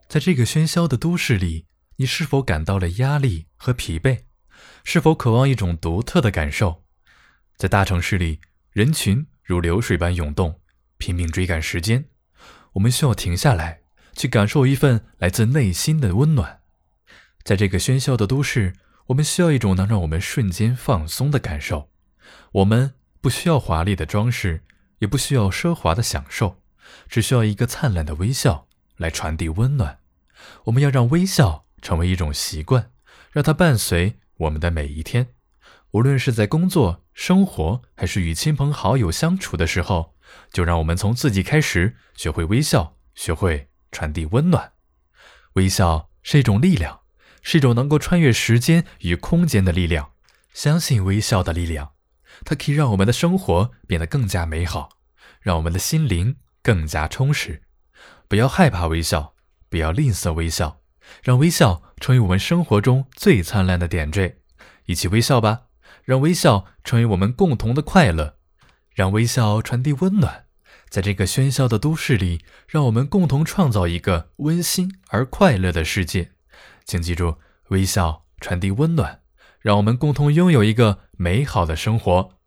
在这个喧嚣的都市里，你是否感到了压力和疲惫？是否渴望一种独特的感受？在大城市里，人群如流水般涌动，拼命追赶时间。我们需要停下来，去感受一份来自内心的温暖。在这个喧嚣的都市，我们需要一种能让我们瞬间放松的感受。我们不需要华丽的装饰，也不需要奢华的享受，只需要一个灿烂的微笑来传递温暖。我们要让微笑成为一种习惯，让它伴随我们的每一天。无论是在工作、生活，还是与亲朋好友相处的时候，就让我们从自己开始，学会微笑，学会传递温暖。微笑是一种力量，是一种能够穿越时间与空间的力量。相信微笑的力量，它可以让我们的生活变得更加美好，让我们的心灵更加充实。不要害怕微笑，不要吝啬微笑，让微笑成为我们生活中最灿烂的点缀。一起微笑吧，让微笑成为我们共同的快乐，让微笑传递温暖。在这个喧嚣的都市里，让我们共同创造一个温馨而快乐的世界。请记住，微笑传递温暖，让我们共同拥有一个美好的生活。